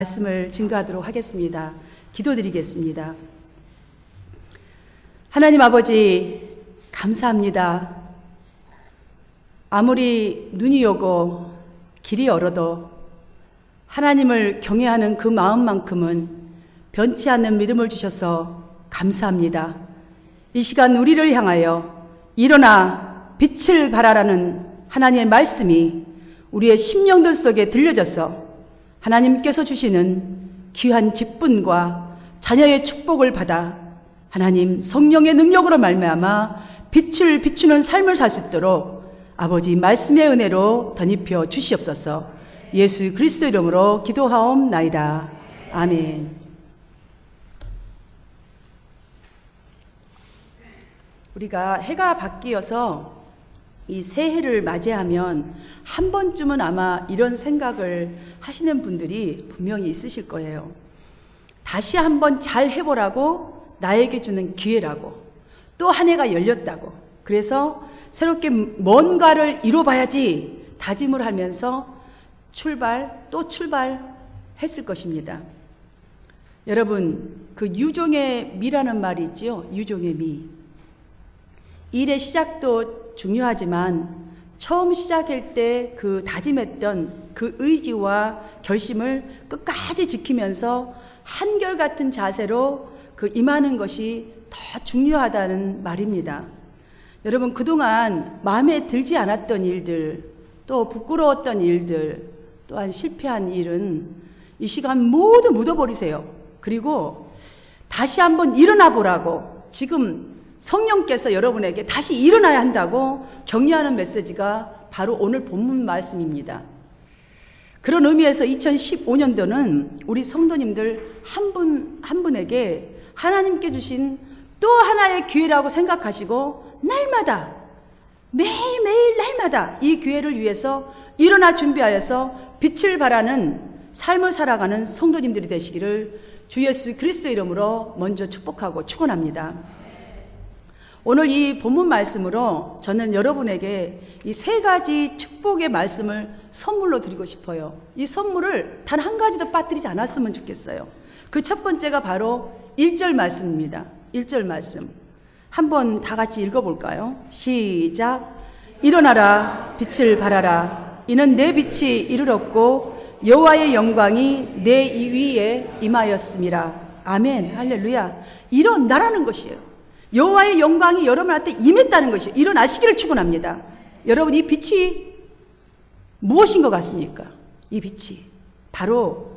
말씀을 증거하도록 하겠습니다. 기도드리겠습니다. 하나님 아버지, 감사합니다. 아무리 눈이 오고 길이 얼어도 하나님을 경외하는 그 마음만큼은 변치 않는 믿음을 주셔서 감사합니다. 이 시간 우리를 향하여 일어나 빛을 발하라는 하나님의 말씀이 우리의 심령들 속에 들려져서 하나님께서 주시는 귀한 직분과 자녀의 축복을 받아 하나님 성령의 능력으로 말미암아 빛을 비추는 삶을 살 수 있도록 아버지 말씀의 은혜로 덧입혀 주시옵소서. 예수 그리스도 이름으로 기도하옵나이다. 아멘. 우리가 해가 바뀌어서 이 새해를 맞이하면 한 번쯤은 아마 이런 생각을 하시는 분들이 분명히 있으실 거예요. 다시 한번 잘 해보라고 나에게 주는 기회라고, 또 한 해가 열렸다고, 그래서 새롭게 뭔가를 이뤄봐야지 다짐을 하면서 또 출발했을 것입니다. 여러분, 그 유종의 미라는 말이 있지요. 유종의 미. 일의 시작도 중요하지만 처음 시작할 때 그 다짐했던 그 의지와 결심을 끝까지 지키면서 한결같은 자세로 그 임하는 것이 더 중요하다는 말입니다. 여러분, 그동안 마음에 들지 않았던 일들, 또 부끄러웠던 일들, 또한 실패한 일은 이 시간 모두 묻어버리세요. 그리고 다시 한번 일어나 보라고, 지금 성령께서 여러분에게 다시 일어나야 한다고 격려하는 메시지가 바로 오늘 본문 말씀입니다. 그런 의미에서 2015년도는 우리 성도님들 한 분 한 분에게 하나님께 주신 또 하나의 기회라고 생각하시고 날마다, 매일매일 날마다 이 기회를 위해서 일어나 준비하여서 빛을 발하는 삶을 살아가는 성도님들이 되시기를 주 예수 그리스도 이름으로 먼저 축복하고 축원합니다. 오늘 이 본문 말씀으로 저는 여러분에게 이 세 가지 축복의 말씀을 선물로 드리고 싶어요. 이 선물을 단 한 가지도 빠뜨리지 않았으면 좋겠어요. 그 첫 번째가 바로 1절 말씀입니다. 1절 말씀. 한번 다 같이 읽어볼까요? 시작. 일어나라, 빛을 발하라. 이는 내 빛이 이르렀고 여호와의 영광이 내 위에 임하였음이라. 아멘. 할렐루야. 일어나라는 것이에요. 여호와의 영광이 여러분한테 임했다는 것이에요. 일어나시기를 축원합니다. 여러분, 이 빛이 무엇인 것 같습니까? 이 빛이 바로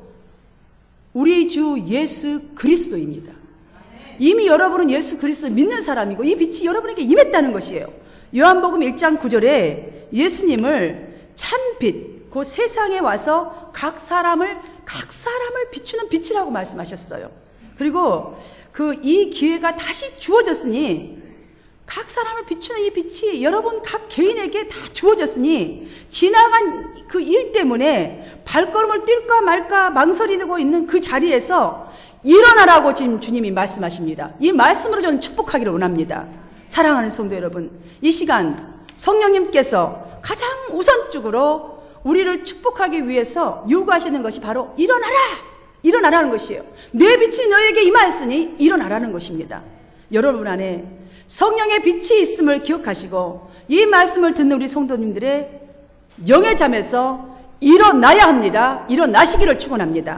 우리 주 예수 그리스도입니다. 이미 여러분은 예수 그리스도 믿는 사람이고 이 빛이 여러분에게 임했다는 것이에요. 요한복음 1장 9절에 예수님을 참빛, 그 세상에 와서 각 사람을 비추는 빛이라고 말씀하셨어요. 그리고 이 기회가 다시 주어졌으니, 각 사람을 비추는 이 빛이 여러분 각 개인에게 다 주어졌으니, 지나간 그 일 때문에 발걸음을 뛸까 말까 망설이고 있는 그 자리에서 일어나라고 지금 주님이 말씀하십니다. 이 말씀으로 저는 축복하기를 원합니다. 사랑하는 성도 여러분, 이 시간 성령님께서 가장 우선적으로 우리를 축복하기 위해서 요구하시는 것이 바로 일어나라는 것이에요. 내 빛이 너에게 임하였으니 일어나라는 것입니다. 여러분 안에 성령의 빛이 있음을 기억하시고 이 말씀을 듣는 우리 성도님들의 영의 잠에서 일어나야 합니다. 일어나시기를 축원합니다.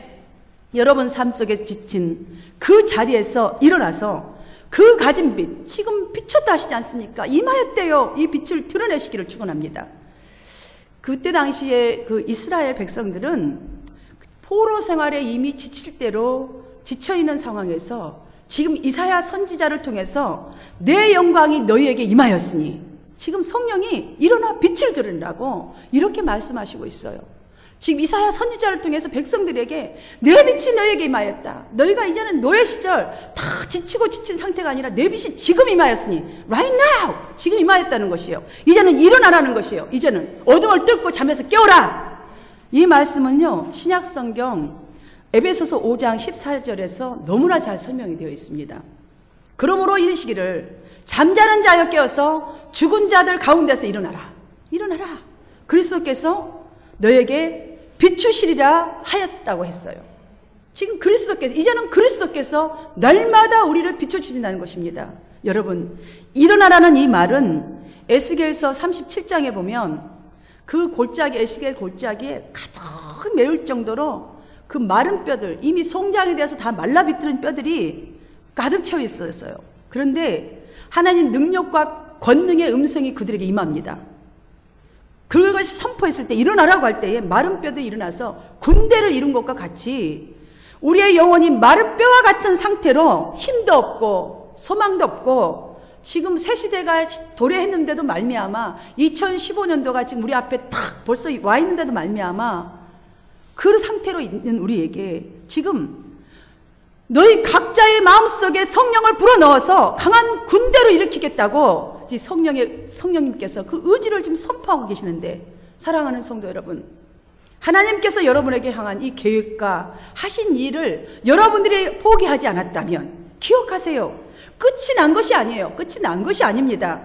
여러분 삶 속에 지친 그 자리에서 일어나서 그 가진 빛, 지금 비쳤다 하시지 않습니까? 임하였대요. 이 빛을 드러내시기를 축원합니다. 그때 당시에 그 이스라엘 백성들은 포로 생활에 이미 지칠 대로 지쳐있는 상황에서 지금 이사야 선지자를 통해서 내 영광이 너희에게 임하였으니, 지금 성령이 일어나 빛을 드러내라고 이렇게 말씀하시고 있어요. 지금 이사야 선지자를 통해서 백성들에게 내 빛이 너희에게 임하였다. 너희가 이제는 노예 시절 다 지치고 지친 상태가 아니라 내 빛이 지금 임하였으니, right now! 지금 임하였다는 것이에요. 이제는 일어나라는 것이에요. 이제는 어둠을 뚫고 잠에서 깨어라! 이 말씀은요, 신약성경 에베소서 5장 14절에서 너무나 잘 설명이 되어 있습니다. 그러므로 이르시기를 잠자는 자여 깨어서 죽은 자들 가운데서 일어나라. 그리스도께서 너에게 비추시리라 하였다고 했어요. 지금 그리스도께서, 이제는 그리스도께서 날마다 우리를 비춰주신다는 것입니다. 여러분, 일어나라는 이 말은 에스겔서 37장에 보면 그 골짜기, 에스겔 골짜기에 가득 메울 정도로 그 마른 뼈들, 이미 송장이 되어서 다 말라비틀은 뼈들이 가득 채워 있었어요. 그런데 하나님 능력과 권능의 음성이 그들에게 임합니다. 그것이 선포했을 때, 일어나라고 할 때에 마른 뼈들이 일어나서 군대를 이룬 것과 같이 우리의 영혼이 마른 뼈와 같은 상태로 힘도 없고 소망도 없고 지금 새 시대가 도래했는데도 말미암아 2015년도가 지금 우리 앞에 탁 벌써 와 있는데도 말미암아 그 상태로 있는 우리에게 지금 너희 각자의 마음속에 성령을 불어넣어서 강한 군대로 일으키겠다고 성령님께서 그 의지를 지금 선포하고 계시는데, 사랑하는 성도 여러분, 하나님께서 여러분에게 향한 이 계획과 하신 일을 여러분들이 포기하지 않았다면 기억하세요. 끝이 난 것이 아니에요. 끝이 난 것이 아닙니다.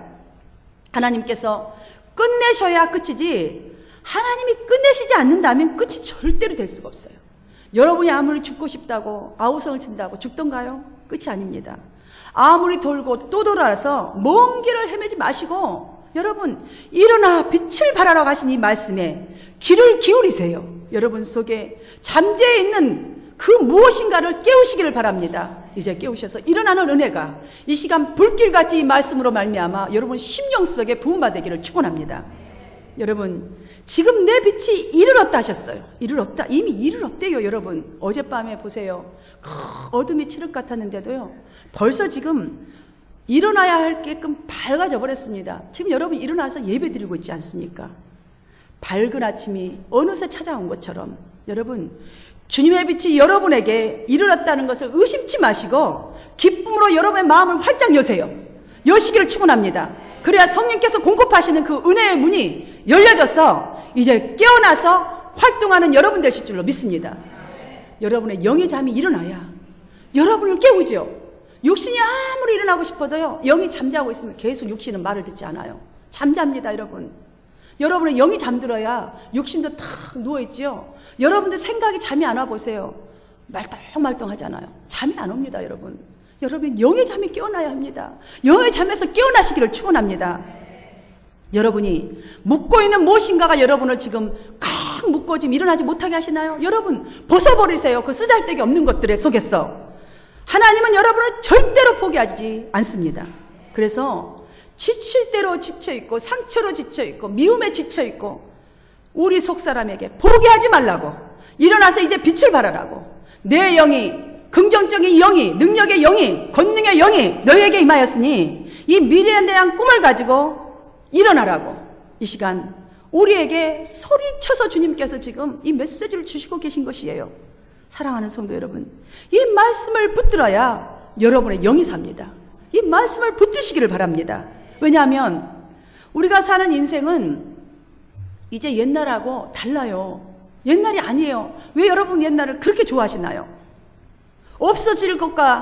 하나님께서 끝내셔야 끝이지, 하나님이 끝내시지 않는다면 끝이 절대로 될 수가 없어요. 여러분이 아무리 죽고 싶다고 아우성을 친다고 죽던가요? 끝이 아닙니다. 아무리 돌고 또 돌아서 먼 길을 헤매지 마시고 여러분 일어나 빛을 발하라고 하신 이 말씀에 귀를 기울이세요. 여러분 속에 잠재해 있는 그 무엇인가를 깨우시기를 바랍니다. 이제 깨우셔서 일어나는 은혜가 이 시간 불길같이 이 말씀으로 말미암아 여러분 심령 속에 부음받기를 축원합니다. 여러분 지금 내 빛이 이르렀다 하셨어요. 이르렀다. 이미 이르렀대요. 여러분 어젯밤에 보세요. 어둠이 칠흑 같았는데도요 벌써 지금 일어나야 할 게끔 밝아져 버렸습니다. 지금 여러분 일어나서 예배 드리고 있지 않습니까? 밝은 아침이 어느새 찾아온 것처럼 여러분 주님의 빛이 여러분에게 이르렀다는 것을 의심치 마시고 기쁨으로 여러분의 마음을 활짝 여세요. 여시기를 축원합니다. 그래야 성령께서 공급하시는 그 은혜의 문이 열려져서 이제 깨어나서 활동하는 여러분 되실 줄로 믿습니다. 여러분의 영의 잠이 일어나야 여러분을 깨우죠. 육신이 아무리 일어나고 싶어도요 영이 잠자고 있으면 계속 육신은 말을 듣지 않아요. 잠잡니다. 여러분의 영이 잠들어야 육신도 탁 누워있죠. 여러분들 생각이 잠이 안 와 보세요. 말똥말똥 하잖아요. 잠이 안 옵니다. 여러분 영의 잠이 깨어나야 합니다. 영의 잠에서 깨어나시기를 축원합니다. 여러분이 묻고 있는 무엇인가가 여러분을 지금 꽉 묶고 지금 일어나지 못하게 하시나요? 여러분 벗어버리세요. 그 쓰잘데기 없는 것들의 속에서. 하나님은 여러분을 절대로 포기하지 않습니다. 그래서 지칠 대로 지쳐있고 상처로 지쳐있고 미움에 지쳐있고 우리 속사람에게 포기하지 말라고, 일어나서 이제 빛을 발하라고, 내 영이 긍정적인 영이, 능력의 영이, 권능의 영이 너에게 임하였으니 이 미래에 대한 꿈을 가지고 일어나라고 이 시간 우리에게 소리쳐서 주님께서 지금 이 메시지를 주시고 계신 것이에요. 사랑하는 성도 여러분, 이 말씀을 붙들어야 여러분의 영이 삽니다. 이 말씀을 붙드시기를 바랍니다. 왜냐하면 우리가 사는 인생은 이제 옛날하고 달라요. 옛날이 아니에요. 왜 여러분 옛날을 그렇게 좋아하시나요? 없어질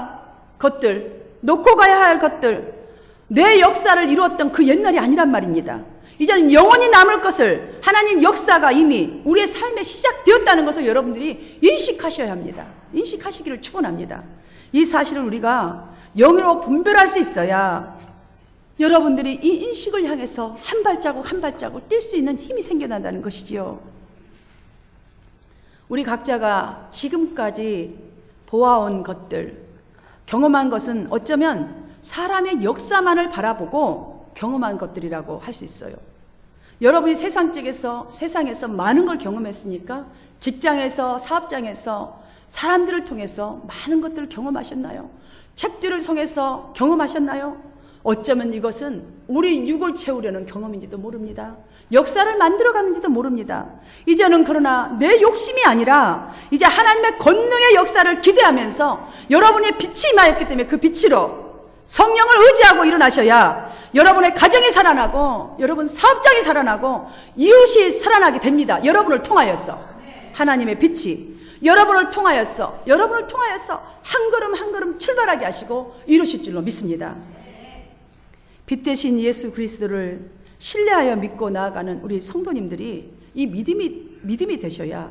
것들, 놓고 가야 할 것들, 내 역사를 이루었던 그 옛날이 아니란 말입니다. 이제는 영원히 남을 것을 하나님 역사가 이미 우리의 삶에 시작되었다는 것을 여러분들이 인식하셔야 합니다. 인식하시기를 축원합니다. 이 사실을 우리가 영으로 분별할 수 있어야 여러분들이 이 인식을 향해서 한 발자국 한 발자국 뛸 수 있는 힘이 생겨난다는 것이지요. 우리 각자가 지금까지 보아온 것들, 경험한 것은 어쩌면 사람의 역사만을 바라보고 경험한 것들이라고 할 수 있어요. 여러분이 세상에서 많은 걸 경험했으니까 직장에서, 사업장에서, 사람들을 통해서 많은 것들을 경험하셨나요? 책들을 통해서 경험하셨나요? 어쩌면 이것은 우리 육을 채우려는 경험인지도 모릅니다. 역사를 만들어가는지도 모릅니다. 이제는 그러나 내 욕심이 아니라 이제 하나님의 권능의 역사를 기대하면서 여러분의 빛이 임하였기 때문에 그 빛으로 성령을 의지하고 일어나셔야 여러분의 가정이 살아나고 여러분 사업장이 살아나고 이웃이 살아나게 됩니다. 여러분을 통하여서 하나님의 빛이 여러분을 통하여서 한 걸음 한 걸음 출발하게 하시고 이루실 줄로 믿습니다. 빛 대신 예수 그리스도를 신뢰하여 믿고 나아가는 우리 성도님들이 이 믿음이 되셔야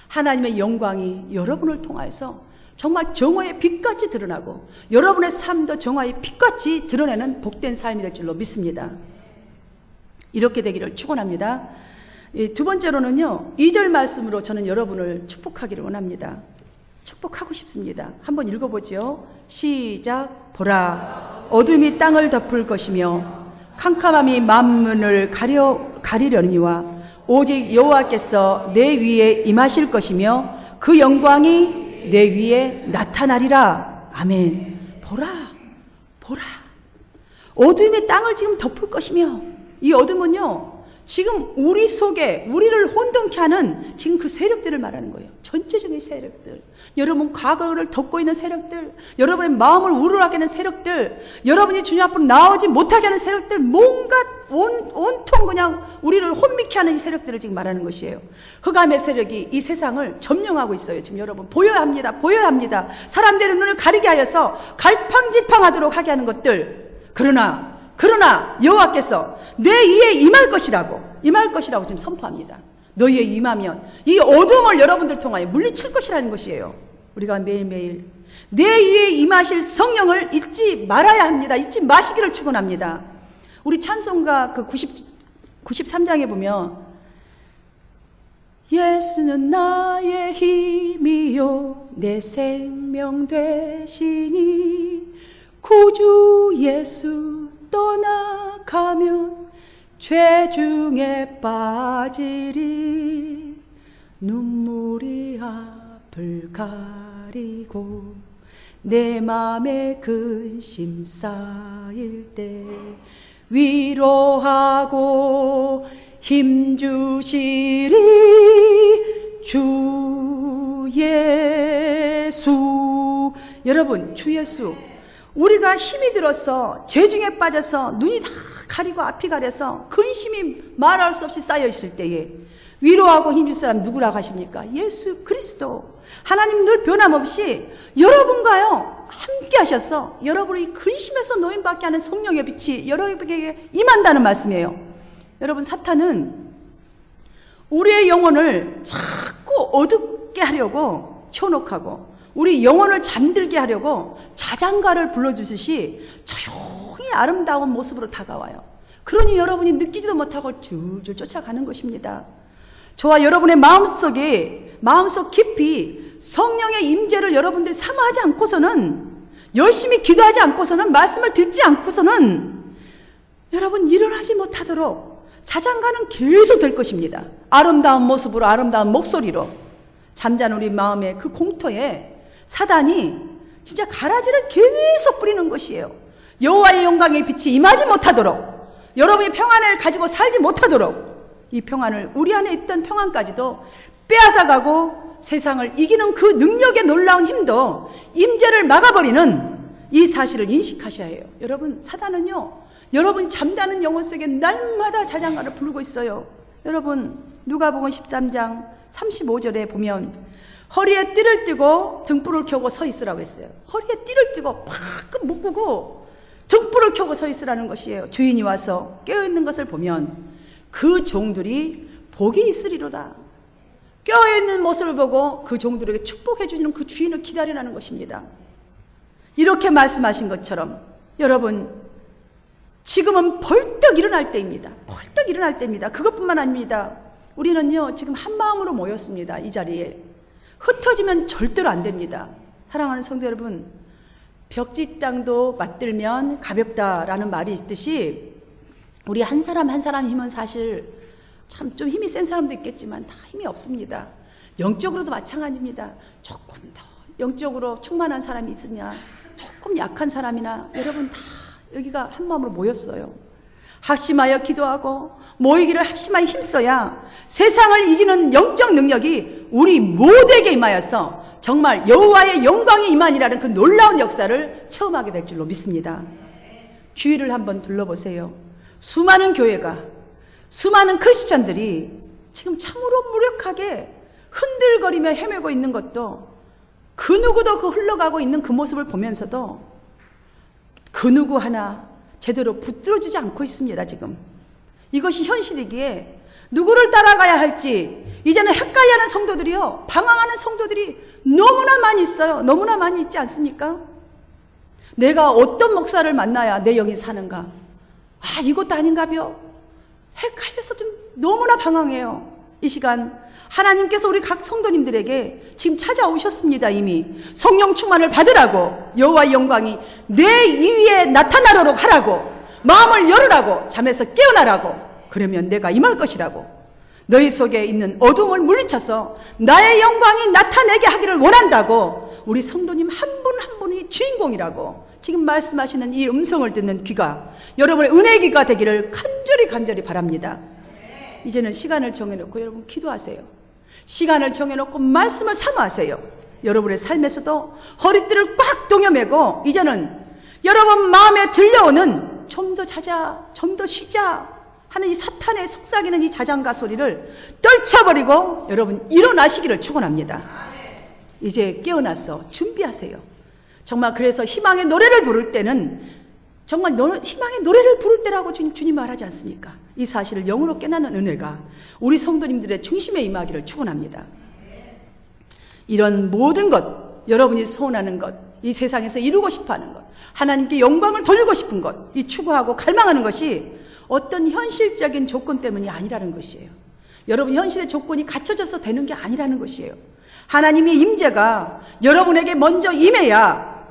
하나님의 영광이 여러분을 통하여서 정말 정화의 빛같이 드러나고 여러분의 삶도 정화의 빛같이 드러내는 복된 삶이 될 줄로 믿습니다. 이렇게 되기를 축원합니다. 두 번째로는요, 2절 말씀으로 저는 여러분을 축복하기를 원합니다. 축복하고 싶습니다. 한번 읽어보죠. 시작. 보라, 어둠이 땅을 덮을 것이며 캄캄함이 만문을 가리려니와 오직 여호와께서 내 위에 임하실 것이며 그 영광이 내 위에 나타나리라. 아멘. 보라, 보라. 어둠이 땅을 지금 덮을 것이며, 이 어둠은요, 지금 우리 속에 우리를 혼돈케 하는 지금 그 세력들을 말하는 거예요. 전체적인 세력들, 여러분 과거를 덮고 있는 세력들, 여러분의 마음을 우울하게 하는 세력들, 여러분이 주님 앞으로 나오지 못하게 하는 세력들, 뭔가 온통 그냥 우리를 혼미케 하는 이 세력들을 지금 말하는 것이에요. 흑암의 세력이 이 세상을 점령하고 있어요. 지금 여러분 보여야 합니다. 보여야 합니다. 사람들의 눈을 가리게 하여서 갈팡질팡하도록 하게 하는 것들. 그러나 여호와께서 내 위에 임할 것이라고 지금 선포합니다. 너희에 임하면 이 어둠을 여러분들 통하여 물리칠 것이라는 것이에요. 우리가 매일매일 내 위에 임하실 성령을 잊지 말아야 합니다. 잊지 마시기를 축원합니다. 우리 찬송가 그 93장에 보면 예수는 나의 힘이요 내 생명 되시니 구주 예수 떠나가면 죄 중에 빠지리 눈물이 앞을 가리고 내 맘에 근심 쌓일 때 위로하고 힘주시리 주 예수. 여러분, 주 예수, 우리가 힘이 들어서 죄중에 빠져서 눈이 다 가리고 앞이 가려서 근심이 말할 수 없이 쌓여 있을 때에 위로하고 힘줄 사람 누구라고 하십니까? 예수 그리스도. 하나님 늘 변함없이 여러분과요 함께 하셔서 여러분의 근심에서 노임받게 하는 성령의 빛이 여러분에게 임한다는 말씀이에요. 여러분, 사탄은 우리의 영혼을 자꾸 어둡게 하려고 현혹하고 우리 영혼을 잠들게 하려고 자장가를 불러주듯이 조용히 아름다운 모습으로 다가와요. 그러니 여러분이 느끼지도 못하고 줄줄 쫓아가는 것입니다. 저와 여러분의 마음속 깊이 성령의 임재를 여러분들이 사모하지 않고서는, 열심히 기도하지 않고서는, 말씀을 듣지 않고서는 여러분 일어나지 못하도록 자장가는 계속 될 것입니다. 아름다운 모습으로, 아름다운 목소리로 잠자는 우리 마음의 그 공터에 사단이 진짜 가라지를 계속 뿌리는 것이에요. 여호와의 영광의 빛이 임하지 못하도록, 여러분이 평안을 가지고 살지 못하도록, 이 평안을, 우리 안에 있던 평안까지도 빼앗아가고 세상을 이기는 그 능력의 놀라운 힘도 임재를 막아버리는 이 사실을 인식하셔야 해요. 여러분, 사단은요, 여러분 잠자는 영혼 속에 날마다 자장가를 부르고 있어요. 여러분, 누가복음 13장 35절에 보면 허리에 띠를 띠고 등불을 켜고 서 있으라고 했어요. 허리에 띠를 띠고 팍 묶고 등불을 켜고 서 있으라는 것이에요. 주인이 와서 깨어있는 것을 보면 그 종들이 복이 있으리로다. 깨어있는 모습을 보고 그 종들에게 축복해 주시는 그 주인을 기다리라는 것입니다. 이렇게 말씀하신 것처럼 여러분, 지금은 벌떡 일어날 때입니다. 벌떡 일어날 때입니다. 그것뿐만 아닙니다. 우리는요 지금 한 마음으로 모였습니다. 이 자리에 흩어지면 절대로 안 됩니다. 사랑하는 성도 여러분, 벽지장도 맞들면 가볍다라는 말이 있듯이 우리 한 사람 한 사람 힘은 사실 참 좀 힘이 센 사람도 있겠지만 다 힘이 없습니다. 영적으로도 마찬가지입니다. 조금 더 영적으로 충만한 사람이 있으냐, 조금 약한 사람이나 여러분 다 여기가 한 마음으로 모였어요. 합심하여 기도하고 모이기를 합심하여 힘써야 세상을 이기는 영적 능력이 우리 모두에게 임하여서 정말 여호와의 영광이 임하니라는 그 놀라운 역사를 체험하게 될 줄로 믿습니다. 주위를 한번 둘러보세요. 수많은 교회가, 수많은 크리스천들이 지금 참으로 무력하게 흔들거리며 헤매고 있는 것도, 그 누구도 그 흘러가고 있는 그 모습을 보면서도 그 누구 하나 제대로 붙들어주지 않고 있습니다. 지금 이것이 현실이기에 누구를 따라가야 할지 이제는 헷갈려하는 성도들이요, 방황하는 성도들이 너무나 많이 있어요. 너무나 많이 있지 않습니까? 내가 어떤 목사를 만나야 내 영이 사는가? 아, 이것도 아닌가벼? 헷갈려서 좀 너무나 방황해요. 이 시간 하나님께서 우리 각 성도님들에게 지금 찾아오셨습니다. 이미 성령 충만을 받으라고, 여호와의 영광이 내 위에 나타나도록 하라고, 마음을 열으라고, 잠에서 깨어나라고, 그러면 내가 임할 것이라고, 너희 속에 있는 어둠을 물리쳐서 나의 영광이 나타내게 하기를 원한다고, 우리 성도님 한 분 한 분이 주인공이라고 지금 말씀하시는 이 음성을 듣는 귀가 여러분의 은혜의 귀가 되기를 간절히 바랍니다. 이제는 시간을 정해놓고 여러분 기도하세요. 시간을 정해놓고 말씀을 사모하세요. 여러분의 삶에서도 허리띠를 꽉 동여매고 이제는 여러분 마음에 들려오는 좀 더 자자, 좀 더 쉬자 하는 이 사탄의 속삭이는 이 자장가 소리를 떨쳐버리고 여러분 일어나시기를 축원합니다. 이제 깨어나서 준비하세요. 정말 그래서 희망의 노래를 부를 때는 정말 희망의 노래를 부를 때라고 주님 말하지 않습니까? 이 사실을 영으로 깨닫는 은혜가 우리 성도님들의 중심에 임하기를 축원합니다. 이런 모든 것, 여러분이 소원하는 것, 이 세상에서 이루고 싶어하는 것, 하나님께 영광을 돌리고 싶은 것, 이 추구하고 갈망하는 것이 어떤 현실적인 조건 때문이 아니라는 것이에요. 여러분 현실의 조건이 갖춰져서 되는 게 아니라는 것이에요. 하나님의 임재가 여러분에게 먼저 임해야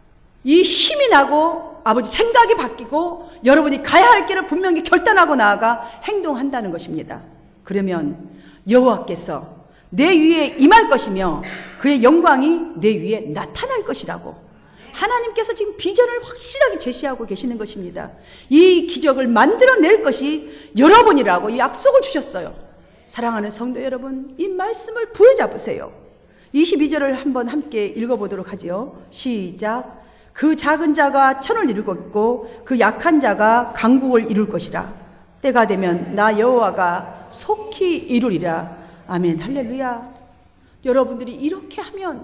이 힘이 나고 아버지 생각이 바뀌고 여러분이 가야 할 길을 분명히 결단하고 나아가 행동한다는 것입니다. 그러면 여호와께서 내 위에 임할 것이며 그의 영광이 내 위에 나타날 것이라고 하나님께서 지금 비전을 확실하게 제시하고 계시는 것입니다. 이 기적을 만들어낼 것이 여러분이라고 이 약속을 주셨어요. 사랑하는 성도 여러분, 이 말씀을 부여잡으세요. 22절을 한번 함께 읽어보도록 하죠. 시작. 그 작은 자가 천을 이루겠고 그 약한 자가 강국을 이룰 것이라. 때가 되면 나 여호와가 속히 이루리라. 아멘. 할렐루야. 여러분들이 이렇게 하면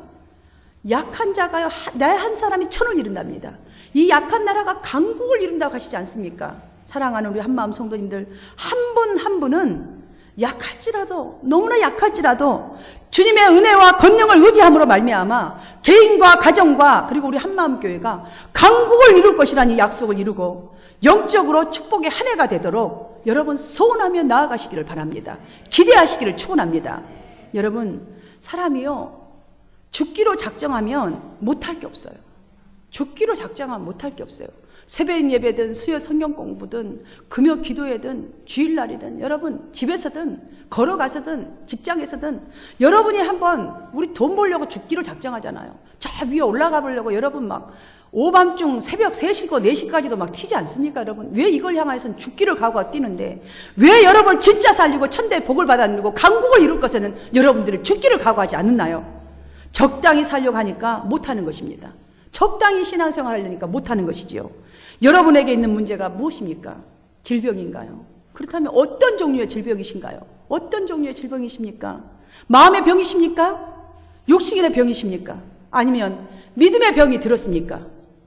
약한 자가요, 나 한 사람이 천을 이룬답니다. 이 약한 나라가 강국을 이룬다고 하시지 않습니까? 사랑하는 우리 한마음 성도님들, 한 분 한 분은 약할지라도, 너무나 약할지라도 주님의 은혜와 권능을 의지함으로 말미암아 개인과 가정과 그리고 우리 한마음교회가 강국을 이룰 것이라는 약속을 이루고 영적으로 축복의 한 해가 되도록 여러분 소원하며 나아가시기를 바랍니다. 기대하시기를 축원합니다. 여러분, 사람이요, 죽기로 작정하면 못할 게 없어요. 죽기로 작정하면 못할 게 없어요. 새벽 예배든 수요 성경 공부든 금요 기도회든 주일날이든 여러분 집에서든 걸어가서든 직장에서든 여러분이 한번 우리 돈 벌려고 죽기로 작정하잖아요. 저 위에 올라가 보려고 여러분 막 오밤중 새벽 3시고 4시까지도 막 튀지 않습니까? 여러분 왜 이걸 향해서는 죽기를 각오하고 뛰는데 왜 여러분을 진짜 살리고 천대의 복을 받아들이고 강국을 이룰 것에는 여러분들이 죽기를 각오하지 않나요? 적당히 살려고 하니까 못하는 것입니다. 적당히 신앙생활 하려니까 못하는 것이지요. 여러분에게 있는 문제가 무엇입니까? 질병인가요? 그렇다면 어떤 종류의 질병이신가요? 어떤 종류의 질병이십니까? 마음의 병이십니까? 육신의 병이십니까? 아니면 믿음의 병이 들었습니까?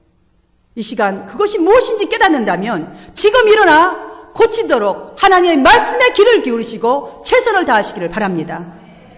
이 시간 그것이 무엇인지 깨닫는다면 지금 일어나 고치도록 하나님의 말씀에 귀를 기울이시고 최선을 다하시기를 바랍니다.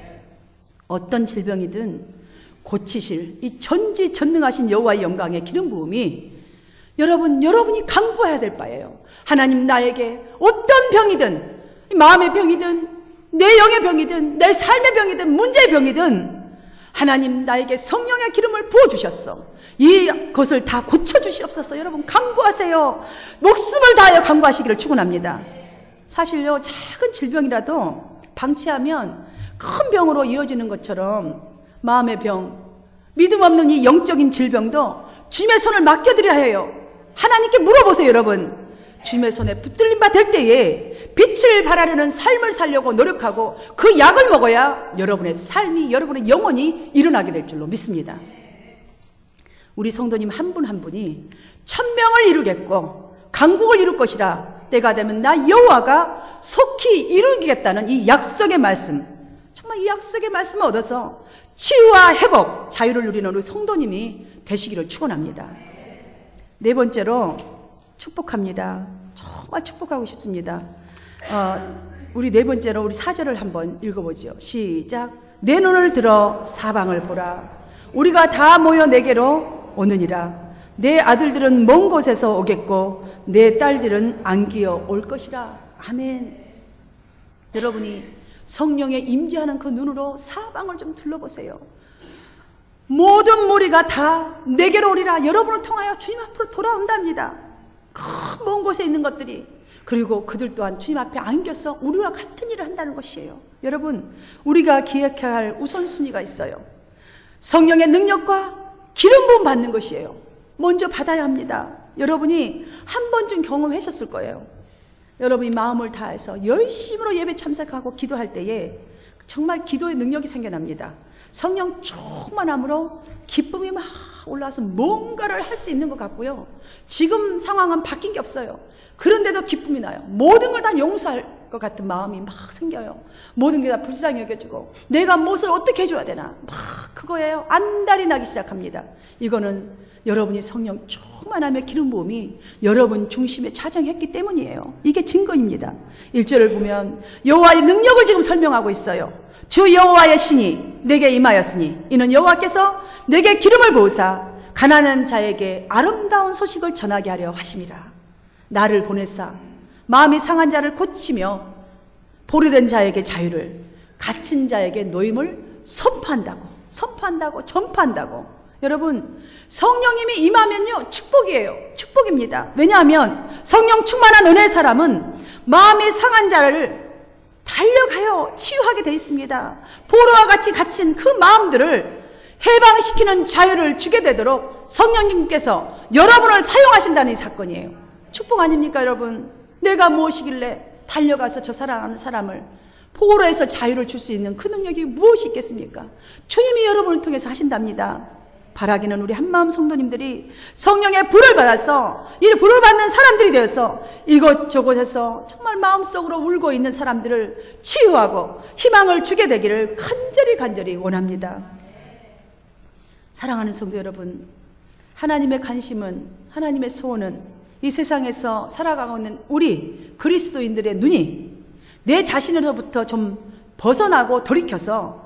어떤 질병이든 고치실 이 전지전능하신 여호와의 영광의 기름 부음이 여러분이 강구해야 될 바예요. 하나님 나에게 어떤 병이든 마음의 병이든 내 영의 병이든 내 삶의 병이든 문제의 병이든 하나님 나에게 성령의 기름을 부어주셨어. 이것을 다 고쳐주시옵소서. 여러분 강구하세요. 목숨을 다하여 강구하시기를 축원합니다. 사실요 작은 질병이라도 방치하면 큰 병으로 이어지는 것처럼 마음의 병, 믿음 없는 이 영적인 질병도 주님의 손을 맡겨드려야 해요. 하나님께 물어보세요. 여러분 주님의 손에 붙들림 바 될 때에 빛을 발하려는 삶을 살려고 노력하고 그 약을 먹어야 여러분의 삶이 여러분의 영혼이 일어나게 될 줄로 믿습니다. 우리 성도님 한 분 한 분이 1000명을 이루겠고 강국을 이룰 것이라. 때가 되면 나 여호와가 속히 이루겠다는 이 약속의 말씀, 정말 이 약속의 말씀을 얻어서 치유와 회복, 자유를 누리는 우리 성도님이 되시기를 축원합니다. 네 번째로 축복합니다. 정말 축복하고 싶습니다. 우리 네 번째로 우리 4절을 한번 읽어보죠. 시작. 내 눈을 들어 사방을 보라. 우리가 다 모여 내게로 오느니라. 내 아들들은 먼 곳에서 오겠고 내 딸들은 안기어 올 것이라. 아멘. 여러분이 성령에 임재하는 그 눈으로 사방을 좀 둘러보세요. 모든 무리가 다 내게로 오리라. 여러분을 통하여 주님 앞으로 돌아온답니다. 그 먼 곳에 있는 것들이. 그리고 그들 또한 주님 앞에 안겨서 우리와 같은 일을 한다는 것이에요. 여러분, 우리가 기억해야 할 우선순위가 있어요. 성령의 능력과 기름 부음 받는 것이에요. 먼저 받아야 합니다. 여러분이 한 번쯤 경험하셨을 거예요. 여러분이 마음을 다해서 열심으로 예배 참석하고 기도할 때에 정말 기도의 능력이 생겨납니다. 성령 충만함으로 기쁨이 막 올라와서 뭔가를 할 수 있는 것 같고요. 지금 상황은 바뀐 게 없어요. 그런데도 기쁨이 나요. 모든 걸 다 용서할 것 같은 마음이 막 생겨요. 모든 게 다 불쌍히 여겨지고 내가 무엇을 어떻게 해줘야 되나 막 그거예요. 안달이 나기 시작합니다. 이거는 여러분이 성령 충만함의 기름 부음이 여러분 중심에 차정했기 때문이에요. 이게 증거입니다. 1절을 보면 여호와의 능력을 지금 설명하고 있어요. 주 여호와의 신이 내게 임하였으니 이는 여호와께서 내게 기름을 부으사 가난한 자에게 아름다운 소식을 전하게 하려 하심이라. 나를 보내사 마음이 상한 자를 고치며 보류된 자에게 자유를, 갇힌 자에게 노임을 선포한다고 전파한다고. 여러분, 성령님이 임하면요 축복이에요. 축복입니다. 왜냐하면 성령 충만한 은혜의 사람은 마음이 상한 자를 달려가요 치유하게 되어 있습니다. 포로와 같이 갇힌 그 마음들을 해방시키는 자유를 주게 되도록 성령님께서 여러분을 사용하신다는 이 사건이에요. 축복 아닙니까 여러분? 내가 무엇이길래 달려가서 저 사랑하는 사람을 포로에서 자유를 줄 수 있는 그 능력이 무엇이 있겠습니까? 주님이 여러분을 통해서 하신답니다. 바라기는 우리 한마음 성도님들이 성령의 불을 받아서 이 불을 받는 사람들이 되어서 이곳저곳에서 정말 마음속으로 울고 있는 사람들을 치유하고 희망을 주게 되기를 간절히 원합니다. 사랑하는 성도 여러분, 하나님의 관심은, 하나님의 소원은 이 세상에서 살아가고 있는 우리 그리스도인들의 눈이 내 자신으로부터 좀 벗어나고 돌이켜서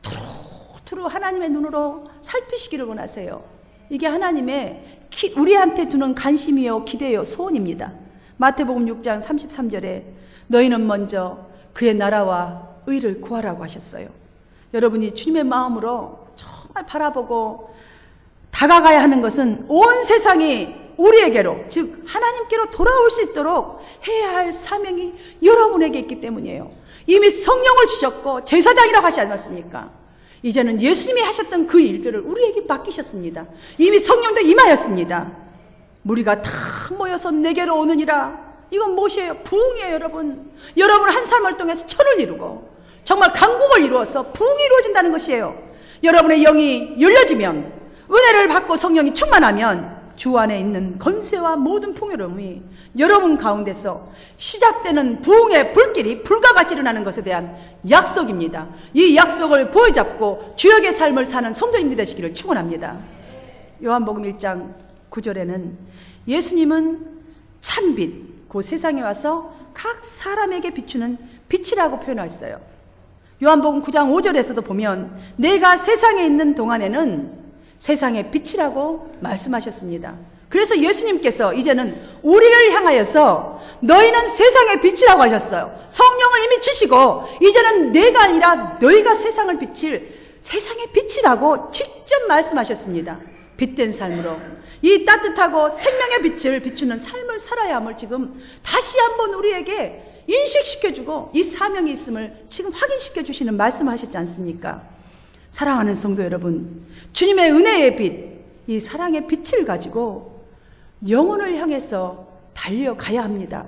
두루 하나님의 눈으로 살피시기를 원하세요. 이게 하나님의 우리한테 두는 관심이요 기대요 소원입니다. 마태복음 6장 33절에 너희는 먼저 그의 나라와 의를 구하라고 하셨어요. 여러분이 주님의 마음으로 정말 바라보고 다가가야 하는 것은 온 세상이 우리에게로, 즉 하나님께로 돌아올 수 있도록 해야 할 사명이 여러분에게 있기 때문이에요. 이미 성령을 주셨고 제사장이라고 하지 않았습니까? 이제는 예수님이 하셨던 그 일들을 우리에게 맡기셨습니다. 이미 성령도 임하였습니다. 무리가 다 모여서 내게로 오느니라. 이건 무엇이에요? 부흥이에요. 여러분 한 사람을 통해서 천을 이루고 정말 강국을 이루어서 부흥이 이루어진다는 것이에요. 여러분의 영이 열려지면, 은혜를 받고 성령이 충만하면 주 안에 있는 권세와 모든 풍요로움이 여러분 가운데서 시작되는 부흥의 불길이 불과 같이 일어나는 것에 대한 약속입니다. 이 약속을 보여잡고 주역의 삶을 사는 성도님들 되시기를 축원합니다. 요한복음 1장 9절에는 예수님은 참빛, 그 세상에 와서 각 사람에게 비추는 빛이라고 표현했어요. 요한복음 9장 5절에서도 보면 내가 세상에 있는 동안에는 세상의 빛이라고 말씀하셨습니다. 그래서 예수님께서 이제는 우리를 향하여서 너희는 세상의 빛이라고 하셨어요. 성령을 이미 주시고 이제는 내가 아니라 너희가 세상을 비칠 세상의 빛이라고 직접 말씀하셨습니다. 빛된 삶으로 이 따뜻하고 생명의 빛을 비추는 삶을 살아야 함을 지금 다시 한번 우리에게 인식시켜주고 이 사명이 있음을 지금 확인시켜 주시는 말씀하셨지 않습니까? 사랑하는 성도 여러분, 주님의 은혜의 빛, 이 사랑의 빛을 가지고 영혼을 향해서 달려가야 합니다.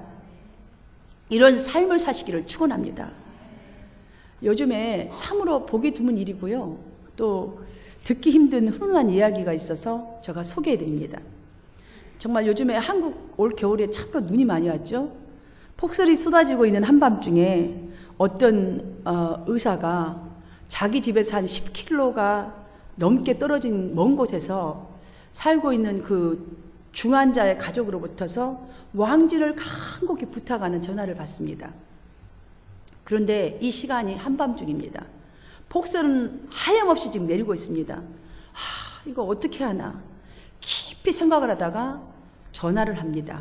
이런 삶을 사시기를 축원합니다. 요즘에 참으로 보기 드문 일이고요. 또 듣기 힘든 훈훈한 이야기가 있어서 제가 소개해 드립니다. 정말 요즘에 한국 올 겨울에 참으로 눈이 많이 왔죠. 폭설이 쏟아지고 있는 한밤중에 어떤 의사가 자기 집에서 한 10km가 넘게 떨어진 먼 곳에서 살고 있는 그 중환자의 가족으로부터서 왕지를 간곡히 부탁하는 전화를 받습니다. 그런데 이 시간이 한밤중입니다. 폭설은 하염없이 지금 내리고 있습니다. 이거 어떻게 하나 깊이 생각을 하다가 전화를 합니다.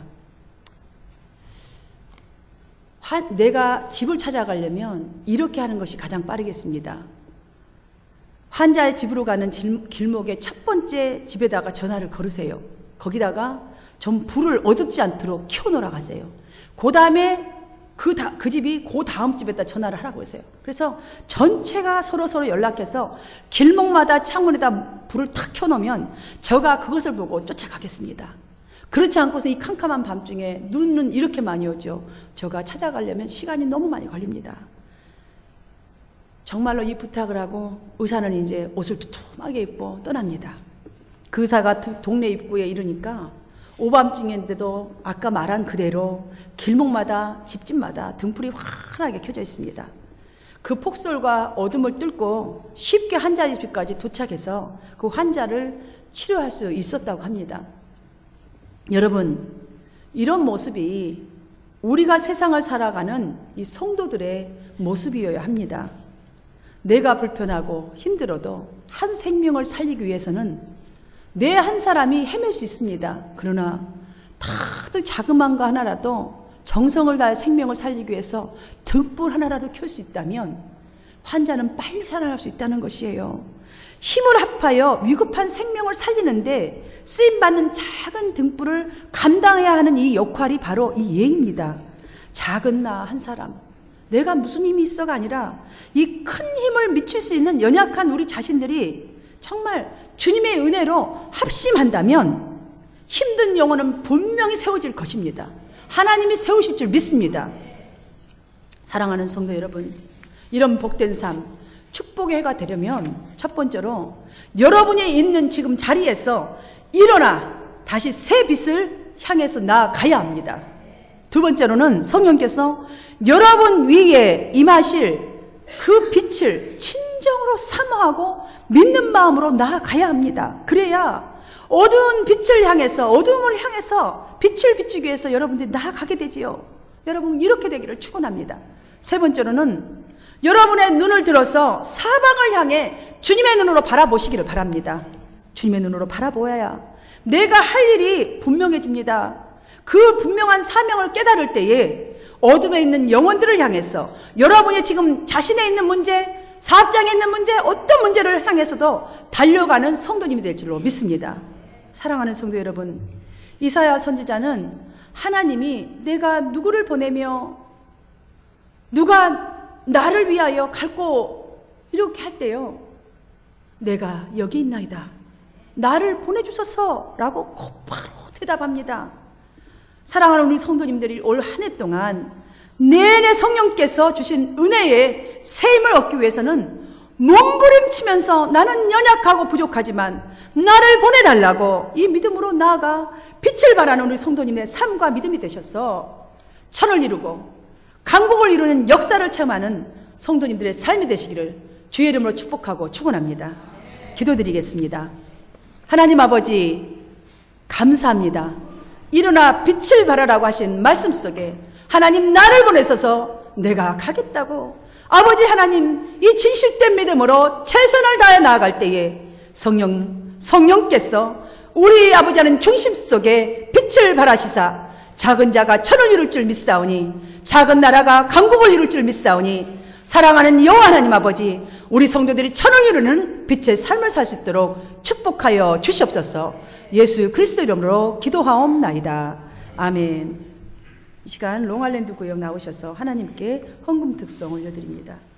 내가 집을 찾아가려면 이렇게 하는 것이 가장 빠르겠습니다. 환자의 집으로 가는 길목의 첫 번째 집에다가 전화를 걸으세요. 거기다가 좀 불을 어둡지 않도록 켜놓으라 가세요. 그 다음에 그 집이 그 다음 집에다 전화를 하라고 했어요. 그래서 전체가 서로 연락해서 길목마다 창문에다 불을 탁 켜놓으면 제가 그것을 보고 쫓아가겠습니다. 그렇지 않고서 이 캄캄한 밤중에 눈은 이렇게 많이 오죠. 제가 찾아가려면 시간이 너무 많이 걸립니다. 정말로 이 부탁을 하고 의사는 이제 옷을 두툼하게 입고 떠납니다. 그 의사가 동네 입구에 이르니까 오밤중인데도 아까 말한 그대로 길목마다 집집마다 등불이 환하게 켜져 있습니다. 그 폭설과 어둠을 뚫고 쉽게 환자 집까지 도착해서 그 환자를 치료할 수 있었다고 합니다. 여러분, 이런 모습이 우리가 세상을 살아가는 이 성도들의 모습이어야 합니다. 내가 불편하고 힘들어도 한 생명을 살리기 위해서는 내 한 사람이 헤맬 수 있습니다. 그러나 다들 자그마한 거 하나라도 정성을 다해 생명을 살리기 위해서 등불 하나라도 켤 수 있다면 환자는 빨리 살아날 수 있다는 것이에요. 힘을 합하여 위급한 생명을 살리는데 쓰임받는 작은 등불을 감당해야 하는 이 역할이 바로 이 예입니다. 작은 나 한 사람, 내가 무슨 힘이 있어가 아니라 이 큰 힘을 미칠 수 있는 연약한 우리 자신들이 정말 주님의 은혜로 합심한다면 힘든 영혼은 분명히 세워질 것입니다. 하나님이 세우실 줄 믿습니다. 사랑하는 성도 여러분, 이런 복된 삶, 축복의 해가 되려면 첫 번째로 여러분이 있는 지금 자리에서 일어나 다시 새 빛을 향해서 나아가야 합니다. 두 번째로는 성령께서 여러분 위에 임하실 그 빛을 진정으로 사모하고 믿는 마음으로 나아가야 합니다. 그래야 어두운 빛을 향해서, 어두움을 향해서 빛을 비추기 위해서 여러분들이 나아가게 되지요. 여러분 이렇게 되기를 축원합니다. 세 번째로는 여러분의 눈을 들어서 사방을 향해 주님의 눈으로 바라보시기를 바랍니다. 주님의 눈으로 바라보아야 내가 할 일이 분명해집니다. 그 분명한 사명을 깨달을 때에 어둠에 있는 영혼들을 향해서 여러분이 지금 자신에 있는 문제, 사업장에 있는 문제, 어떤 문제를 향해서도 달려가는 성도님이 될 줄로 믿습니다. 사랑하는 성도 여러분, 이사야 선지자는 하나님이 내가 누구를 보내며 누가 나를 위하여 갈고 이렇게 할 때요, 내가 여기 있나이다, 나를 보내주소서라고 곧바로 대답합니다. 사랑하는 우리 성도님들이 올 한 해 동안 내내 성령께서 주신 은혜의 세임을 얻기 위해서는 몸부림치면서 나는 연약하고 부족하지만 나를 보내달라고 이 믿음으로 나아가 빛을 발하는 우리 성도님의 삶과 믿음이 되셔서 천을 이루고 강국을 이루는 역사를 체험하는 성도님들의 삶이 되시기를 주의 이름으로 축복하고 축원합니다. 기도드리겠습니다. 하나님 아버지, 감사합니다. 일어나 빛을 발하라고 하신 말씀 속에 하나님 나를 보내셔서 내가 가겠다고 아버지 하나님 이 진실된 믿음으로 최선을 다해 나아갈 때에 성령께서 우리 아버지 하나님 중심 속에 빛을 발하시사 작은 자가 천을 이룰 줄 믿사오니 작은 나라가 강국을 이룰 줄 믿사오니 사랑하는 여호와 하나님 아버지, 우리 성도들이 천을 이루는 빛의 삶을 살 수 있도록 축복하여 주시옵소서. 예수 그리스도 이름으로 기도하옵나이다. 아멘. 이 시간 롱아일랜드 구역 나오셔서 하나님께 헌금 특성 올려드립니다.